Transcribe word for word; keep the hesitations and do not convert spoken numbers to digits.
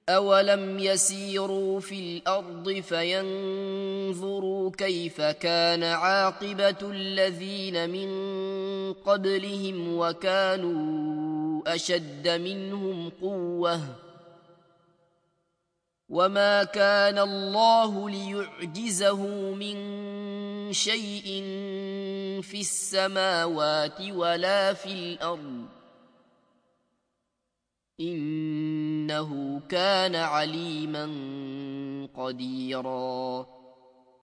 أولم يسيروا في الأرض فينظروا كيف كان عاقبة الذين من قبلهم وكانوا أشد منهم قوة وما كان الله ليعجزه من شيء في السماوات ولا في الأرض إنه كان عليما قديرا.